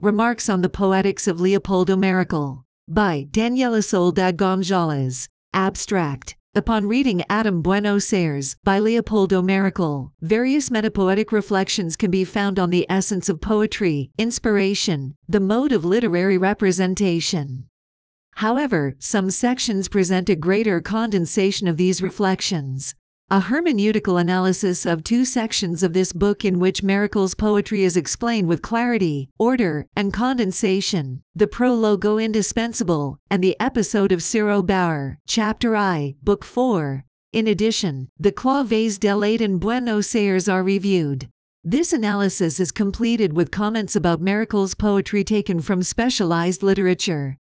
Remarks on the Poetics of Leopoldo Miracle. By Daniela Soledad Gonzalez. Abstract. Upon reading Adam Buenos Aires by Leopoldo Miracle, various metapoetic reflections can be found on the essence of poetry, inspiration, the mode of literary representation. However, some sections present a greater condensation of these reflections. A hermeneutical analysis of two sections of this book in which Miracle's poetry is explained with clarity, order, and condensation, the prologo indispensable, and the episode of Ciro Bauer, Chapter I, Book 4. In addition, the Claves del Aid in Buenos Aires are reviewed. This analysis is completed with comments about Miracle's poetry taken from specialized literature.